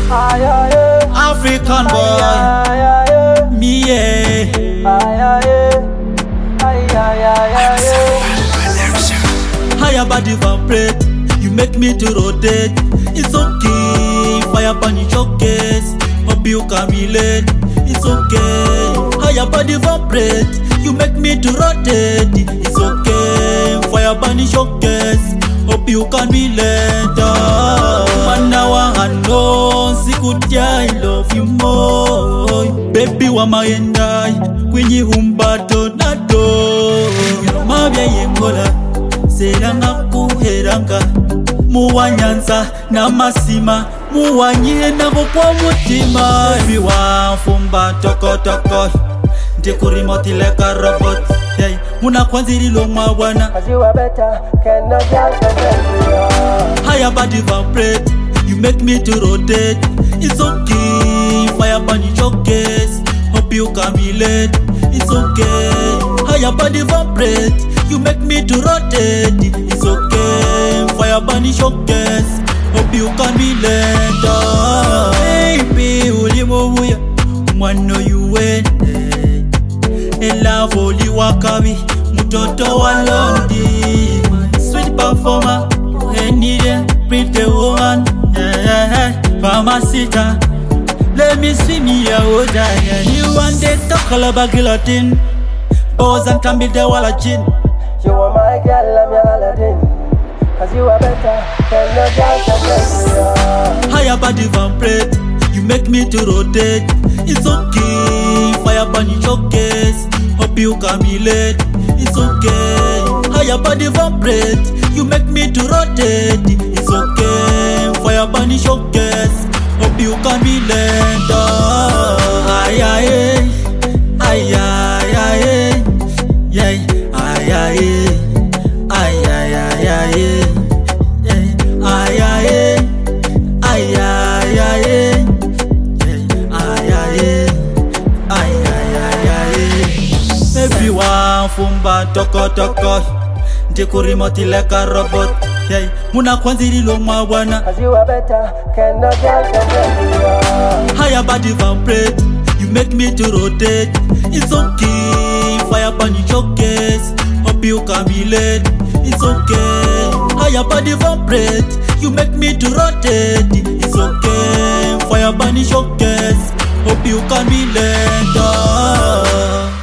African boy, me Higher body vibrate, you make me to rotate. It's okay, fire bunny showcase. Hope you can relate. It's okay, higher body vibrate, you make me to rotate. It's okay, fire bunny showcase. Hope you can relate. Manawa hano, sikutia, I love you more. Baby wa maendai, kwenye humbato nato. Mabia yengola, selanga kuheranga. Muwa nyanza na masima, muwa nyena kwa mutima. Baby wa fumba toko toko, ndekuri motileka robot. Muna kwanziri lo mabwana, cause you are better, cannot just higher body vibrate, you make me to rotate. It's okay, fire bunny showcase. Hope you can relate. It's okay, higher body vibrate, you make me to rotate. It's okay, fire bunny showcase. Hope you can relate. Baby, ulimuya, mwano you went. Ela voli wakabi, mutoto wa Londi. Sweet performer, enide, pretty woman. Mamacita, let me swim ya oja. You want the talk about guillotine, bows and can be the walla chin. You are my girl, I'm your Aladdin, cause you are better, cannot just higher body vibrate, you make me to rotate. It's okay, fire bunny showcase. Hope you can relate. It's okay, higher body vibrate, you make me to rotate. It's okay, fire bunny showcase. Hope you can relate. Ay ay ay ay ay yeah ay ay ay ay ay ay ay ay everyone fumba toko toko, ndekuri motileka robot. Muna kwanziri lo mabwana, cause you are better, cannot just higher body vibrate, you make me to rotate. It's okay, fire bunny showcase. Hope you can relate. It's okay, higher body vibrate, you make me to rotate. It's okay, fire bunny showcase. Hope you can relate.